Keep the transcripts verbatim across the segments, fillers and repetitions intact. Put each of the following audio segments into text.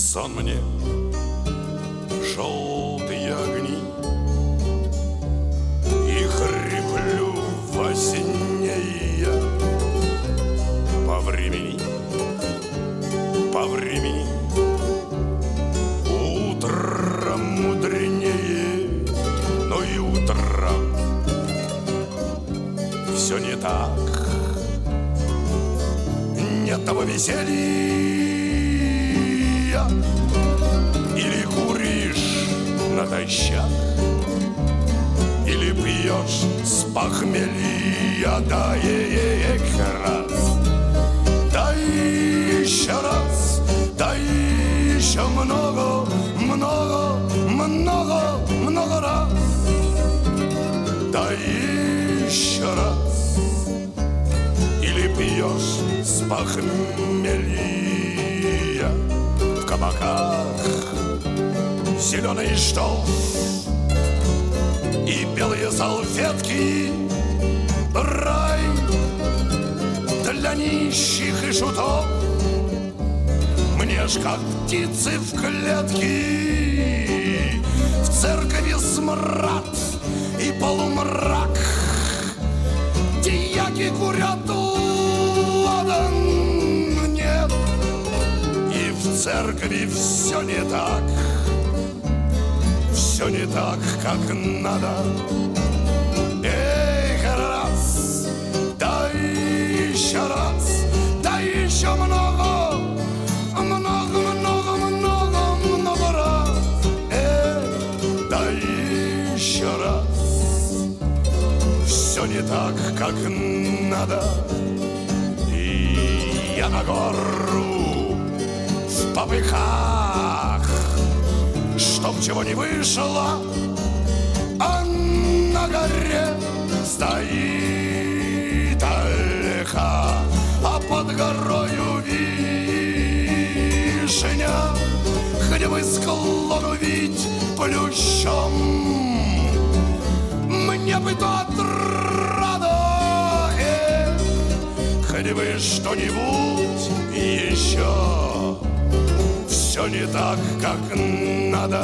сон мне желтые огни, и хриплю во сне я. По времени, по времени утром мудренее, но и утром все не так. Нет того веселья, или куришь натощак, или пьешь с похмелья. Да еще раз, да еще раз, да еще много, много, много, много раз. Да еще раз, или пьешь с похмелья. В кабаках зеленый штоф и белые салфетки, рай для нищих и шутов. Мне ж как птицы в клетке, в церкви смрад и полумрак. Дьяки курят, ладан нет, и в церкви все не так. Все не так, как надо. Эх, раз, да еще раз, да еще много, много, много, много, много раз. Эх, да еще раз, все не так, как надо. И я на гору в попыхах, чтоб чего не вышло, а на горе стоит ольха, а под горою вишня, хоть бы склон увидеть плющом. Мне бы то отрада, э, хоть бы что-нибудь еще. Все не так, как надо.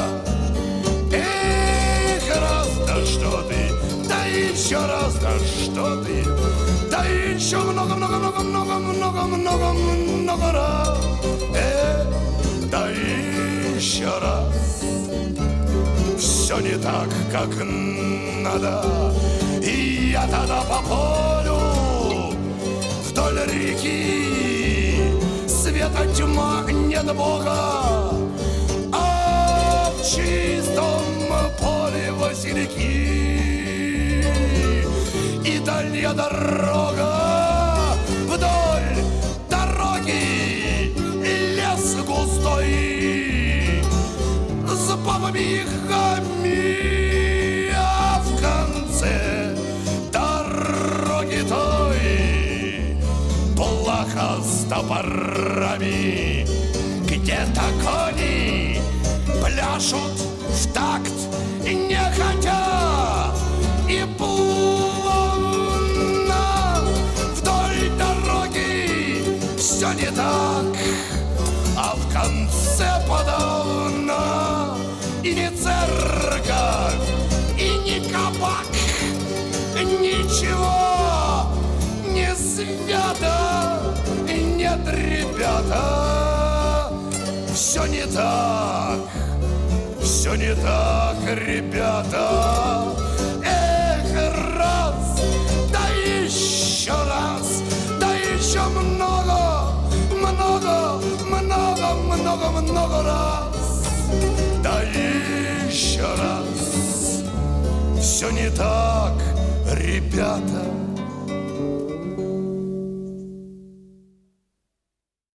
Эх, раз, да что ты, да еще раз, да что ты, да еще много, много, много, много, много, много, много раз. Эх, да еще раз. Все не так, как надо. И я тогда по полю вдоль реки, света тьма, нет Бога, а в чистом поле васильки. И дальняя дорога, вдоль дороги лес густой с бабами и хами, а в конце дороги той плаха с топорами, где-то кони пляшут в такт не хотя, и плавно вдоль дороги все не так, а в конце подавно и не церковь, и не кабак, ничего не свято. Нет, ребята, все не так, все не так, ребята. Эх, раз, да еще раз, да еще много, много, много, много, много раз. Да еще раз, все не так, ребята.